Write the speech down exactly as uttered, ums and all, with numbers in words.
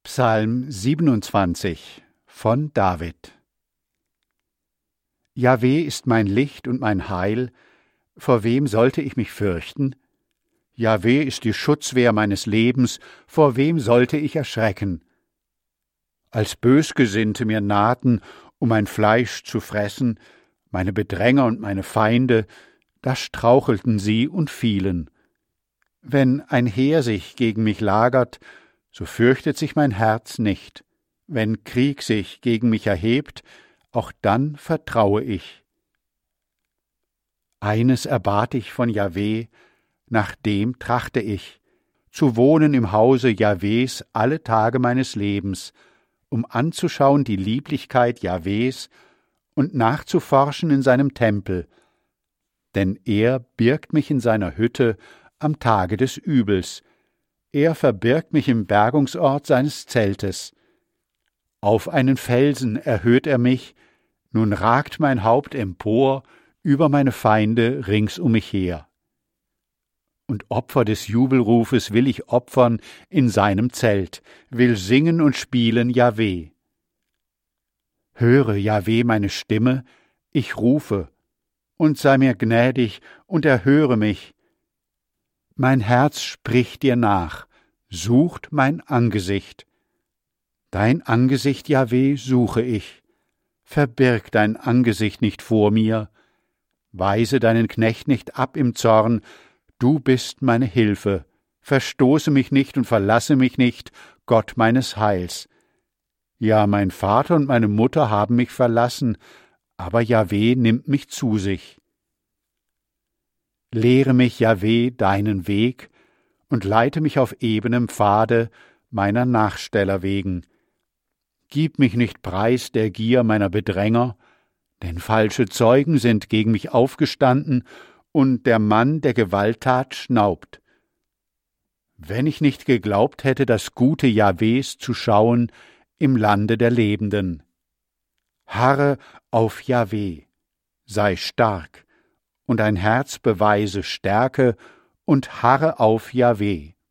Psalm siebenundzwanzig von David. Jahwe ist mein Licht und mein Heil, vor wem sollte ich mich fürchten? Jahwe ist die Schutzwehr meines Lebens, vor wem sollte ich erschrecken? Als Bösgesinnte mir nahten, um mein Fleisch zu fressen, meine Bedränger und meine Feinde, da strauchelten sie und fielen. Wenn ein Heer sich gegen mich lagert, so fürchtet sich mein Herz nicht. Wenn Krieg sich gegen mich erhebt, auch dann vertraue ich. Eines erbat ich von Jahwe, nach dem trachte ich, zu wohnen im Hause Jahwes alle Tage meines Lebens, um anzuschauen die Lieblichkeit Jahwes und nachzuforschen in seinem Tempel. Denn er birgt mich in seiner Hütte am Tage des Übels, er verbirgt mich im Bergungsort seines Zeltes. Auf einen Felsen erhöht er mich, nun ragt mein Haupt empor über meine Feinde rings um mich her. Und Opfer des Jubelrufes will ich opfern in seinem Zelt, will singen und spielen Jahwe. Höre, Jahwe, meine Stimme, ich rufe, und sei mir gnädig und erhöre mich. Mein Herz spricht dir nach, sucht mein Angesicht. Dein Angesicht, Jahwe, suche ich. Verbirg dein Angesicht nicht vor mir. Weise deinen Knecht nicht ab im Zorn. Du bist meine Hilfe. Verstoße mich nicht und verlasse mich nicht, Gott meines Heils. Ja, mein Vater und meine Mutter haben mich verlassen, aber Jahwe nimmt mich zu sich. Lehre mich, Jahwe, deinen Weg und leite mich auf ebenem Pfade meiner Nachsteller wegen. Gib mich nicht preis der Gier meiner Bedränger, denn falsche Zeugen sind gegen mich aufgestanden und der Mann der Gewalttat schnaubt. Wenn ich nicht geglaubt hätte, das Gute Jahwes zu schauen im Lande der Lebenden. Harre auf Jahwe, sei stark, und dein Herz beweise Stärke und harre auf Jahwe.